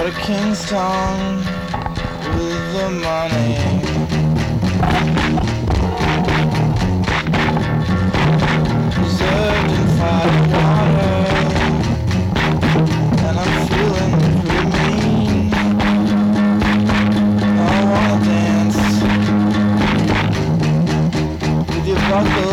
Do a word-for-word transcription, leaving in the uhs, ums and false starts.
to Kingston with the money. Reserved in fire water, and I'm feeling pretty mean. I wanna dance with your buckle